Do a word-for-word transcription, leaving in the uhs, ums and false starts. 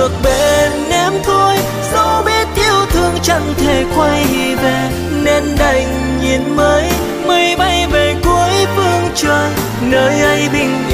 thuộc bên em thôi. Dẫu biết yêu thương chẳng thể quay về, nên đành nhìn mây mây bay về cuối phương trời, nơi ấy bình